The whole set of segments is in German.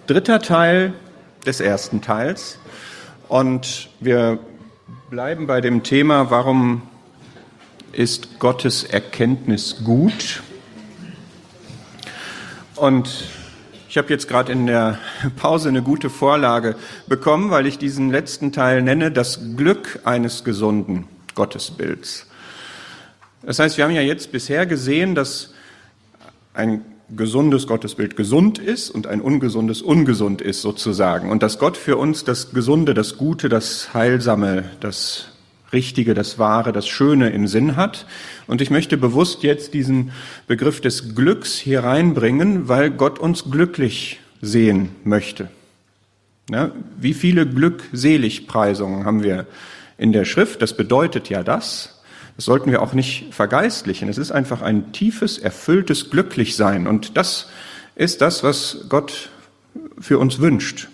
dritter Teil des ersten Teils und wir bleiben bei dem Thema, warum ist Gottes Erkenntnis gut? Und ich habe jetzt gerade in der Pause eine gute Vorlage bekommen, weil ich diesen letzten Teil nenne, das Glück eines gesunden Gottesbilds. Das heißt, wir haben ja jetzt bisher gesehen, dass ein gesundes Gottesbild gesund ist und ein ungesundes ungesund ist sozusagen. Und dass Gott für uns das Gesunde, das Gute, das Heilsame, das Richtige, das Wahre, das Schöne im Sinn hat. Und ich möchte bewusst jetzt diesen Begriff des Glücks hier reinbringen, weil Gott uns glücklich sehen möchte. Ja, wie viele Glückseligpreisungen haben wir in der Schrift? Das bedeutet ja das. Das sollten wir auch nicht vergeistlichen. Es ist einfach ein tiefes, erfülltes Glücklichsein. Und das ist das, was Gott für uns wünscht.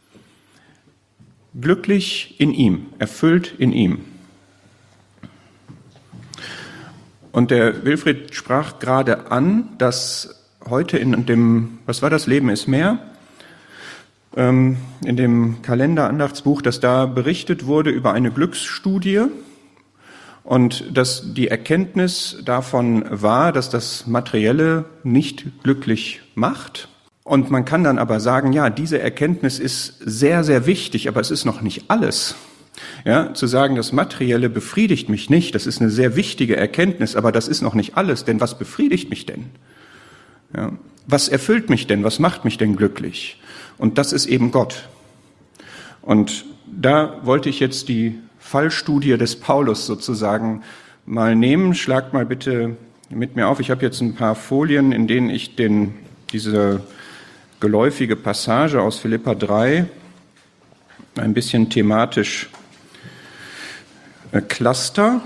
Glücklich in ihm, erfüllt in ihm. Und der Wilfried sprach gerade an, dass heute in dem, was war das, Leben ist mehr? In dem Kalender-Andachtsbuch, dass da berichtet wurde über eine Glücksstudie. Und dass die Erkenntnis davon war, dass das Materielle nicht glücklich macht. Und man kann dann aber sagen, ja, diese Erkenntnis ist sehr, sehr wichtig, aber es ist noch nicht alles. Ja, zu sagen, das Materielle befriedigt mich nicht, das ist eine sehr wichtige Erkenntnis, aber das ist noch nicht alles, denn was befriedigt mich denn? Ja, was erfüllt mich denn? Was macht mich denn glücklich? Und das ist eben Gott. Und da wollte ich jetzt die Fallstudie des Paulus sozusagen mal nehmen. Schlagt mal bitte mit mir auf. Ich habe jetzt ein paar Folien, in denen ich diese geläufige Passage aus Philipper 3 ein bisschen thematisch cluster.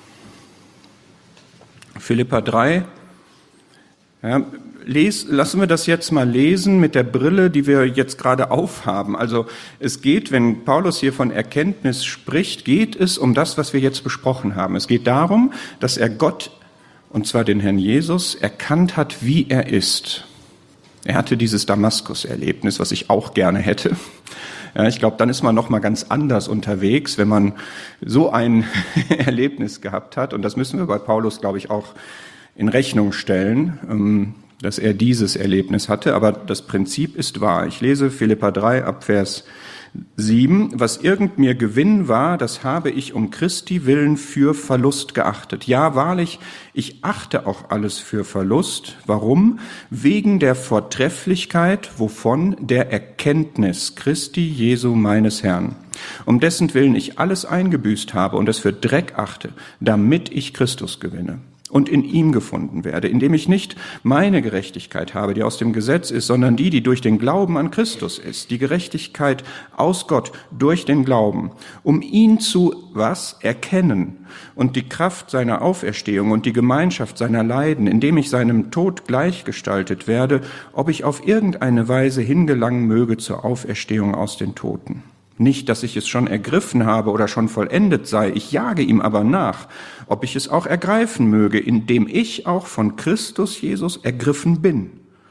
Philipper 3. Ja, lassen wir das jetzt mal lesen mit der Brille, die wir jetzt gerade aufhaben. Also es geht, wenn Paulus hier von Erkenntnis spricht, geht es um das, was wir jetzt besprochen haben. Es geht darum, dass er Gott, und zwar den Herrn Jesus, erkannt hat, wie er ist. Er hatte dieses Damaskus-Erlebnis, was ich auch gerne hätte. Ja, ich glaube, dann ist man noch mal ganz anders unterwegs, wenn man so ein Erlebnis gehabt hat. Und das müssen wir bei Paulus, glaube ich, auch in Rechnung stellen, dass er dieses Erlebnis hatte, aber das Prinzip ist wahr. Ich lese Philipper 3 ab Vers 7. Was irgend mir Gewinn war, das habe ich um Christi willen für Verlust geachtet. Ja, wahrlich, ich achte auch alles für Verlust. Warum? Wegen der Vortrefflichkeit, wovon? Der Erkenntnis Christi Jesu meines Herrn. Um dessen Willen ich alles eingebüßt habe und es für Dreck achte, damit ich Christus gewinne und in ihm gefunden werde, indem ich nicht meine Gerechtigkeit habe, die aus dem Gesetz ist, sondern die durch den Glauben an Christus ist, die Gerechtigkeit aus Gott durch den Glauben, um ihn zu, was? Erkennen und die Kraft seiner Auferstehung und die Gemeinschaft seiner Leiden, indem ich seinem Tod gleichgestaltet werde, ob ich auf irgendeine Weise hingelangen möge zur Auferstehung aus den Toten. Nicht, dass ich es schon ergriffen habe oder schon vollendet sei, ich jage ihm aber nach, ob ich es auch ergreifen möge, indem ich auch von Christus Jesus ergriffen bin.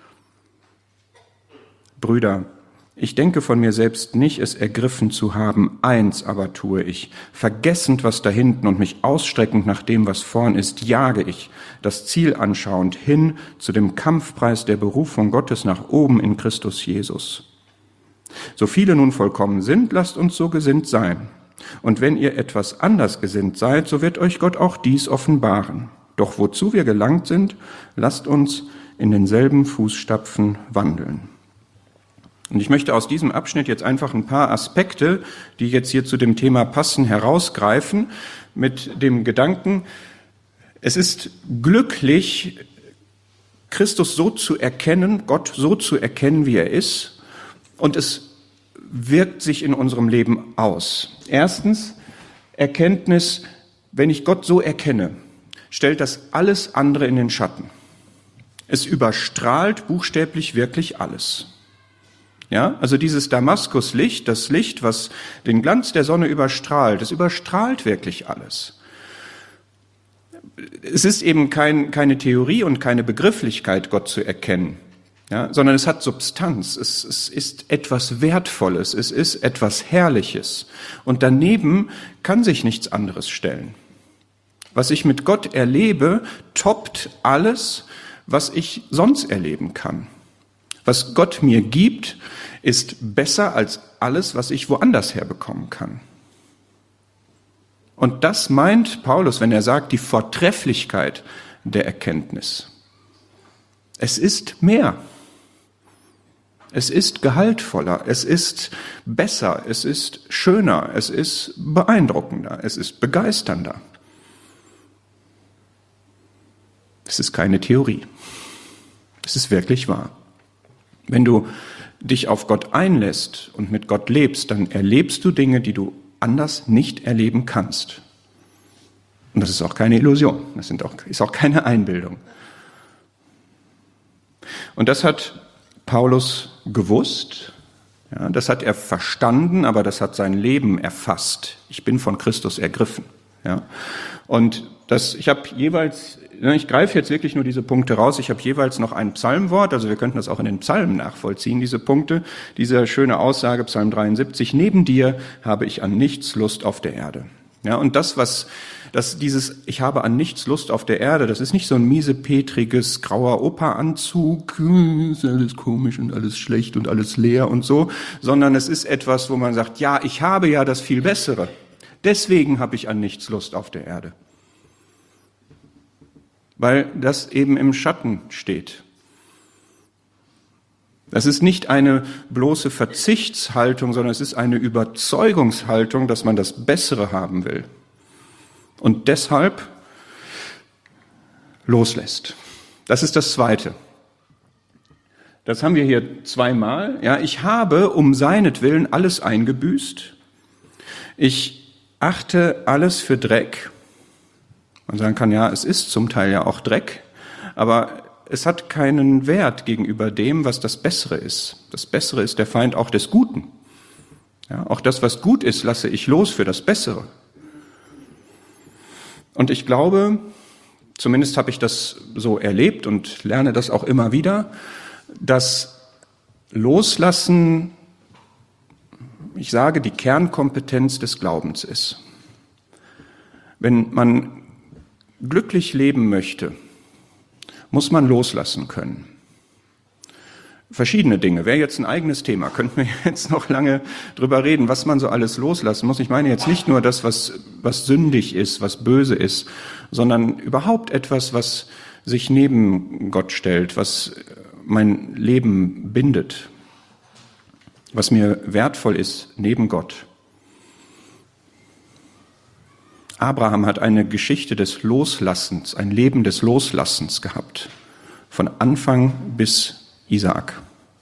Brüder, ich denke von mir selbst nicht, es ergriffen zu haben, eins aber tue ich, vergessend, was da hinten und mich ausstreckend nach dem, was vorn ist, jage ich, das Ziel anschauend hin zu dem Kampfpreis der Berufung Gottes nach oben in Christus Jesus. So viele nun vollkommen sind, lasst uns so gesinnt sein. Und wenn ihr etwas anders gesinnt seid, so wird euch Gott auch dies offenbaren. Doch wozu wir gelangt sind, lasst uns in denselben Fußstapfen wandeln. Und ich möchte aus diesem Abschnitt jetzt einfach ein paar Aspekte, die jetzt hier zu dem Thema passen, herausgreifen, mit dem Gedanken, es ist glücklich, Christus so zu erkennen, Gott so zu erkennen, wie er ist, und es wirkt sich in unserem Leben aus. Erstens, Erkenntnis, wenn ich Gott so erkenne, stellt das alles andere in den Schatten. Es überstrahlt buchstäblich wirklich alles. Ja, also dieses Damaskuslicht, das Licht, was den Glanz der Sonne überstrahlt, es überstrahlt wirklich alles. Es ist eben keine Theorie und keine Begrifflichkeit, Gott zu erkennen. Ja, sondern es hat Substanz, es ist etwas Wertvolles, es ist etwas Herrliches. Und daneben kann sich nichts anderes stellen. Was ich mit Gott erlebe, toppt alles, was ich sonst erleben kann. Was Gott mir gibt, ist besser als alles, was ich woanders herbekommen kann. Und das meint Paulus, wenn er sagt, die Vortrefflichkeit der Erkenntnis. Es ist mehr. Es ist gehaltvoller, es ist besser, es ist schöner, es ist beeindruckender, es ist begeisternder. Es ist keine Theorie. Es ist wirklich wahr. Wenn du dich auf Gott einlässt und mit Gott lebst, dann erlebst du Dinge, die du anders nicht erleben kannst. Und das ist auch keine Illusion, das ist auch keine Einbildung. Und das hat Paulus gewusst, ja, das hat er verstanden, aber das hat sein Leben erfasst. Ich bin von Christus ergriffen. Ja. Und ich greife jetzt wirklich nur diese Punkte raus, ich habe jeweils noch ein Psalmwort, also wir könnten das auch in den Psalmen nachvollziehen, diese Punkte, diese schöne Aussage, Psalm 73, neben dir habe ich an nichts Lust auf der Erde. Ja, und ich habe an nichts Lust auf der Erde, das ist nicht so ein miesepetriges, grauer Operanzug, ist alles komisch und alles schlecht und alles leer und so, sondern es ist etwas, wo man sagt, ja, ich habe ja das viel Bessere. Deswegen habe ich an nichts Lust auf der Erde. Weil das eben im Schatten steht. Das ist nicht eine bloße Verzichtshaltung, sondern es ist eine Überzeugungshaltung, dass man das Bessere haben will. Und deshalb loslässt. Das ist das Zweite. Das haben wir hier zweimal. Ja, ich habe um seinetwillen alles eingebüßt. Ich achte alles für Dreck. Man sagen kann, ja, es ist zum Teil ja auch Dreck, aber es hat keinen Wert gegenüber dem, was das Bessere ist. Das Bessere ist der Feind auch des Guten. Ja, auch das, was gut ist, lasse ich los für das Bessere. Und ich glaube, zumindest habe ich das so erlebt und lerne das auch immer wieder, dass Loslassen, ich sage, die Kernkompetenz des Glaubens ist. Wenn man glücklich leben möchte, muss man loslassen können. Verschiedene Dinge, wäre jetzt ein eigenes Thema, könnten wir jetzt noch lange drüber reden, was man so alles loslassen muss. Ich meine jetzt nicht nur das, was sündig ist, was böse ist, sondern überhaupt etwas, was sich neben Gott stellt, was mein Leben bindet, was mir wertvoll ist neben Gott. Abraham hat eine Geschichte des Loslassens, ein Leben des Loslassens gehabt, von Anfang bis Isaak.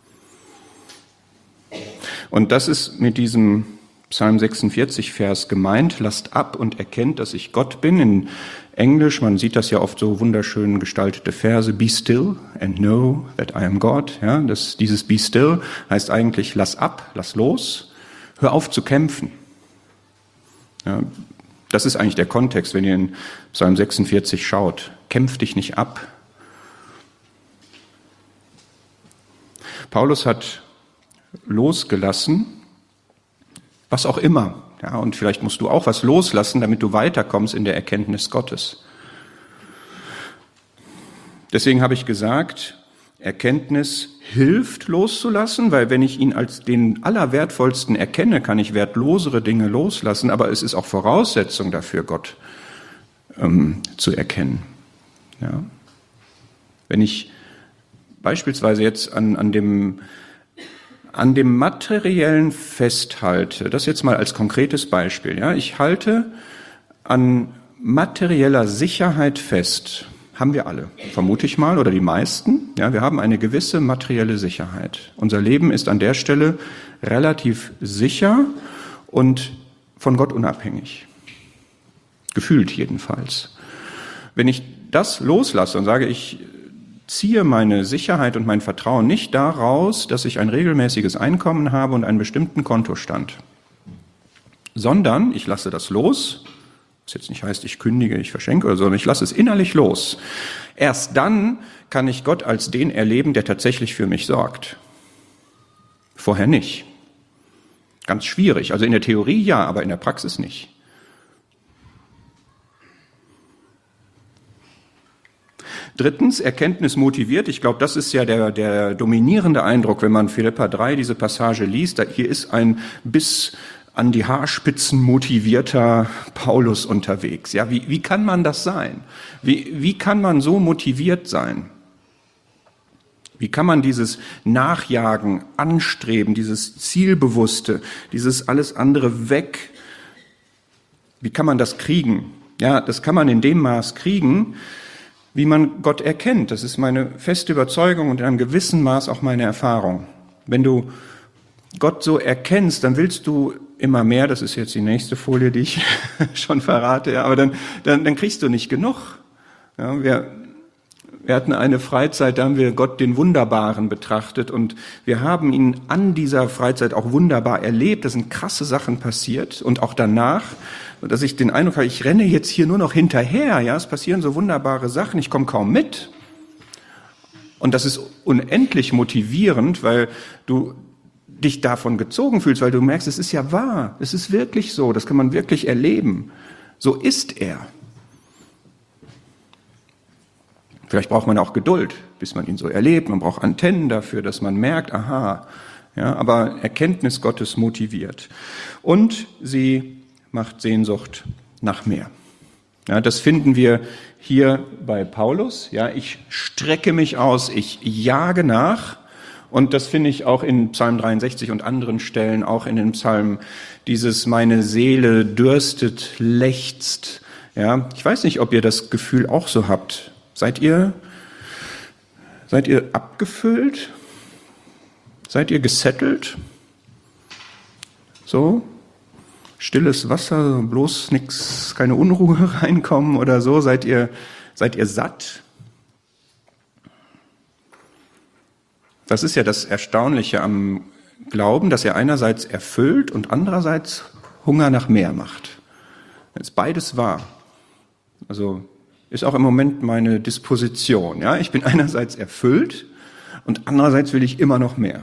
Und das ist mit diesem Psalm 46 Vers gemeint, lasst ab und erkennt, dass ich Gott bin. In Englisch, man sieht das ja oft so wunderschön gestaltete Verse, be still and know that I am God. Ja, dieses be still heißt eigentlich, lass ab, lass los, hör auf zu kämpfen. Ja, das ist eigentlich der Kontext, wenn ihr in Psalm 46 schaut. Kämpf dich nicht ab. Paulus hat losgelassen, was auch immer. Ja, und vielleicht musst du auch was loslassen, damit du weiterkommst in der Erkenntnis Gottes. Deswegen habe ich gesagt, Erkenntnis hilft loszulassen, weil wenn ich ihn als den Allerwertvollsten erkenne, kann ich wertlosere Dinge loslassen, aber es ist auch Voraussetzung dafür, Gott zu erkennen. Ja. Wenn ich beispielsweise jetzt an dem Materiellen festhalte, das jetzt mal als konkretes Beispiel, ja, ich halte an materieller Sicherheit fest, haben wir alle, vermute ich mal, oder die meisten. Ja, wir haben eine gewisse materielle Sicherheit. Unser Leben ist an der Stelle relativ sicher und von Gott unabhängig. Gefühlt jedenfalls. Wenn ich das loslasse und sage, ich ziehe meine Sicherheit und mein Vertrauen nicht daraus, dass ich ein regelmäßiges Einkommen habe und einen bestimmten Kontostand, sondern ich lasse das los, Was jetzt nicht heißt, ich kündige, ich verschenke oder so, sondern ich lasse es innerlich los. Erst dann kann ich Gott als den erleben, der tatsächlich für mich sorgt. Vorher nicht. Ganz schwierig. Also in der Theorie ja, aber in der Praxis nicht. Drittens, Erkenntnis motiviert. Ich glaube, das ist ja der dominierende Eindruck, wenn man Philipper 3 diese Passage liest. Hier ist ein bis an die Haarspitzen motivierter Paulus unterwegs. Ja, wie kann man das sein? Wie kann man so motiviert sein? Wie kann man dieses Nachjagen, Anstreben, dieses Zielbewusste, dieses alles andere weg, wie kann man das kriegen? Ja, das kann man in dem Maß kriegen, wie man Gott erkennt. Das ist meine feste Überzeugung und in einem gewissen Maß auch meine Erfahrung. Wenn du Gott so erkennst, dann willst du immer mehr, das ist jetzt die nächste Folie, die ich schon verrate, ja, aber dann kriegst du nicht genug. Ja, wir hatten eine Freizeit, da haben wir Gott den Wunderbaren betrachtet und wir haben ihn an dieser Freizeit auch wunderbar erlebt. Da sind krasse Sachen passiert und auch danach, dass ich den Eindruck habe, ich renne jetzt hier nur noch hinterher. Ja, es passieren so wunderbare Sachen, ich komme kaum mit. Und das ist unendlich motivierend, weil du dich davon gezogen fühlst, weil du merkst, es ist ja wahr, es ist wirklich so, das kann man wirklich erleben. So ist er. Vielleicht braucht man auch Geduld, bis man ihn so erlebt. Man braucht Antennen dafür, dass man merkt, aha, ja, aber Erkenntnis Gottes motiviert. Und sie macht Sehnsucht nach mehr. Ja, das finden wir hier bei Paulus. Ja, ich strecke mich aus, ich jage nach. Und das finde ich auch in Psalm 63 und anderen Stellen, auch in den Psalmen, dieses meine Seele dürstet, lechzt. Ja, ich weiß nicht, ob ihr das Gefühl auch so habt. Seid ihr abgefüllt? Seid ihr gesettelt? So? Stilles Wasser, bloß nix, keine Unruhe reinkommen oder so? Seid ihr satt? Das ist ja das Erstaunliche am Glauben, dass er einerseits erfüllt und andererseits Hunger nach mehr macht. Das ist beides wahr. Also ist auch im Moment meine Disposition. Ja, ich bin einerseits erfüllt und andererseits will ich immer noch mehr.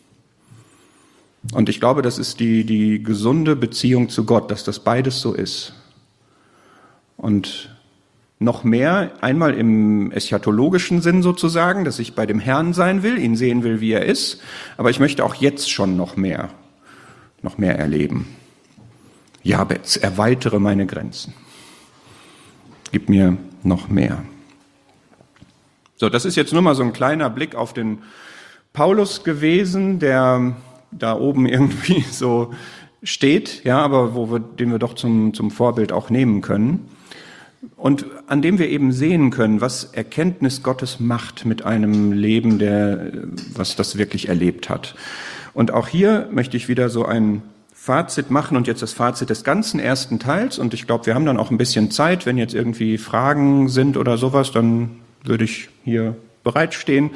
Und ich glaube, das ist die gesunde Beziehung zu Gott, dass das beides so ist. Und noch mehr, einmal im eschatologischen Sinn sozusagen, dass ich bei dem Herrn sein will, ihn sehen will, wie er ist, aber ich möchte auch jetzt schon noch mehr erleben. Jabez, erweitere meine Grenzen. Gib mir noch mehr. So, das ist jetzt nur mal so ein kleiner Blick auf den Paulus gewesen, der da oben irgendwie so steht, ja, aber den wir doch zum Vorbild auch nehmen können. Und an dem wir eben sehen können, was Erkenntnis Gottes macht mit einem Leben, was das wirklich erlebt hat. Und auch hier möchte ich wieder so ein Fazit machen und jetzt das Fazit des ganzen ersten Teils. Und ich glaube, wir haben dann auch ein bisschen Zeit. Wenn jetzt irgendwie Fragen sind oder sowas, dann würde ich hier bereitstehen.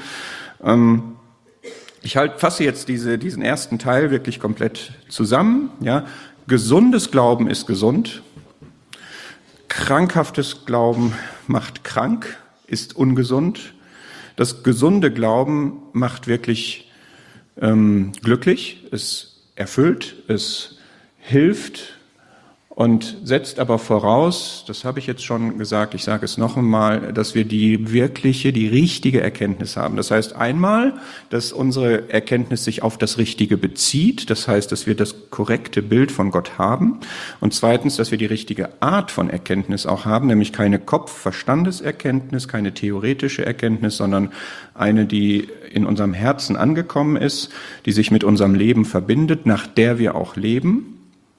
Ich fasse jetzt diesen ersten Teil wirklich komplett zusammen. Ja, gesundes Glauben ist gesund. Krankhaftes Glauben macht krank, ist ungesund. Das gesunde Glauben macht wirklich glücklich, es erfüllt, es hilft und setzt aber voraus, das habe ich jetzt schon gesagt, ich sage es noch einmal, dass wir die richtige Erkenntnis haben. Das heißt einmal, dass unsere Erkenntnis sich auf das Richtige bezieht, das heißt, dass wir das korrekte Bild von Gott haben und zweitens, dass wir die richtige Art von Erkenntnis auch haben, nämlich keine Kopf-Verstandeserkenntnis, keine theoretische Erkenntnis, sondern eine, die in unserem Herzen angekommen ist, die sich mit unserem Leben verbindet, nach der wir auch leben.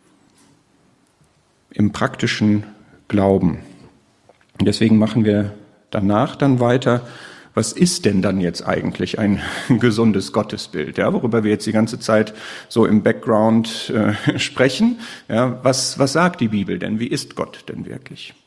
Im praktischen Glauben. Und deswegen machen wir danach dann weiter, was ist denn dann jetzt eigentlich ein gesundes Gottesbild, ja, worüber wir jetzt die ganze Zeit so im Background sprechen. Ja, was sagt die Bibel denn? Wie ist Gott denn wirklich?